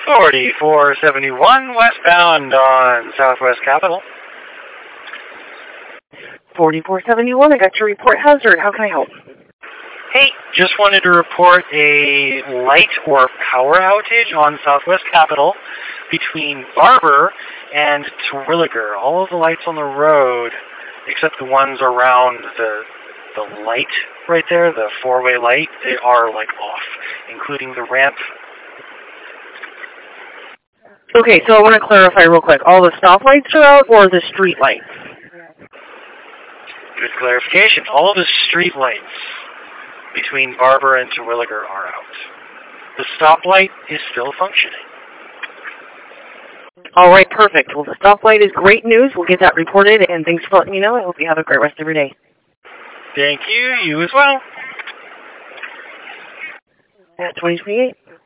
4471 westbound on Southwest Capitol. 4471, I got your report hazard. How can I help? Hey, just wanted to report a light or power outage on Southwest Capitol between Barber and Terwilliger. All of the lights on the road, except the ones around the light right there, the four-way light, they are off, including the ramp. Okay, so I want to clarify real quick. All the stoplights are out or the street lights? Good clarification. All of the street lights between Barber and Terwilliger are out. The stoplight is still functioning. All right, perfect. Well, the stoplight is great news. We'll get that reported, and thanks for letting me know. I hope you have a great rest of your day. Thank you. You as well. At 2028.